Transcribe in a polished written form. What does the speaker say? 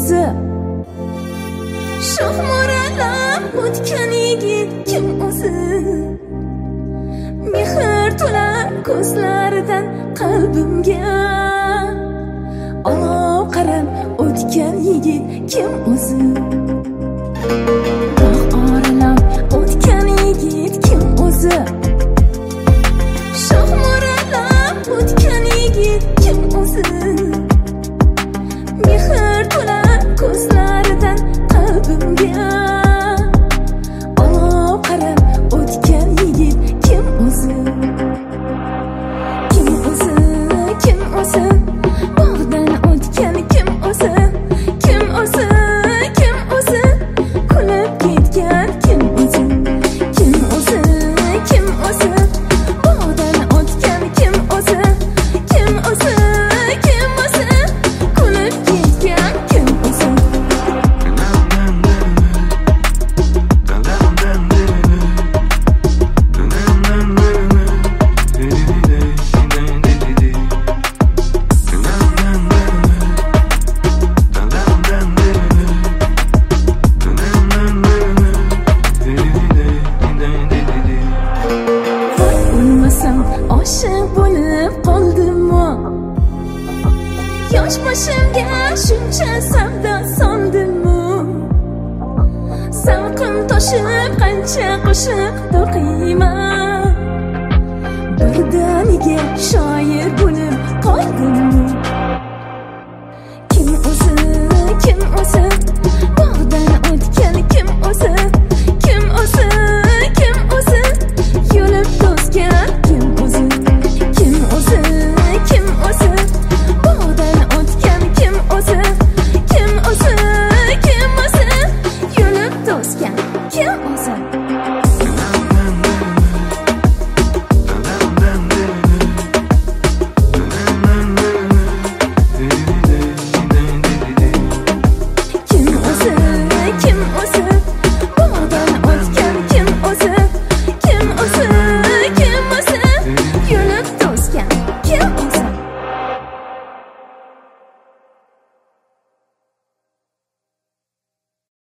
o'zi? Shoh mo'ralab o'tgan yigit kim o'zi? Mehr to'lar ko'zlaridan qalbimga olov qarab o'tgan yigit kim o'zi? Bog' oralab o'tgan yigit kim o'zi? Shoh mo'ralab o'tgan yigit kim o'zi? Mehr to'lar ko'zlaridan qalbimga olov qarab o'tgan yigit kim o'zi? Kim o'zi? Kim o'zi? Bog'dan o'tgan kim o'zi? Kim o'zi? Kim o'zi? Kulib ketgan kim o'zi? Kim o'zi? Kim o'zi? Bog'dan o'tgan kim o'zi? Kim o'zi? Kim o'zi? Kulib ketgan kim o'zi? Oshiq bo'lib qoldimmi? Yosh boshimga shuncha savdo soldimmi? Savqim toshib qancha qo'shiq to'qiyman. Birdaniga shoir bo'lib